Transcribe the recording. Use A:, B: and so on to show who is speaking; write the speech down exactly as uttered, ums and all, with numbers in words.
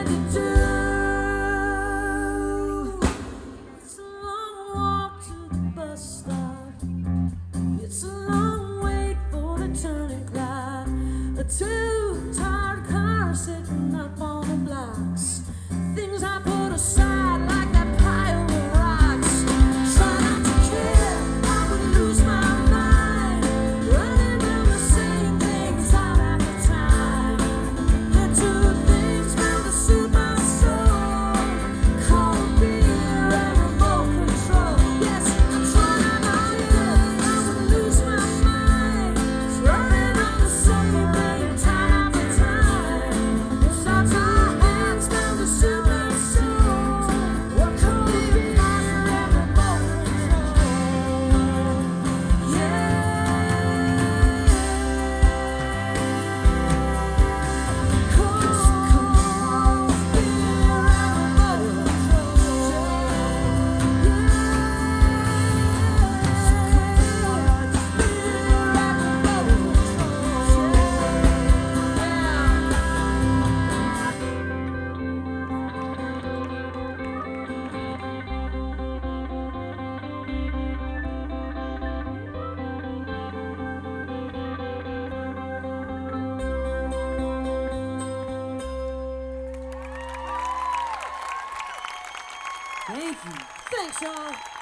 A: Two tired cars sitting up on the blocks. Things I put aside like that pile of rocks. Try not to care, I would lose my mind. Running around the same things time after time. Had two things meant to soothe my soul: cold beer and remote control. Yes, I'm trying not to care, I would lose my mind. Running around the same thing time after time. Besides our hands down to soothe my soul. What cold beer and remote control. Yeah. Cold beer and remote Thank you. Thanks, y'all.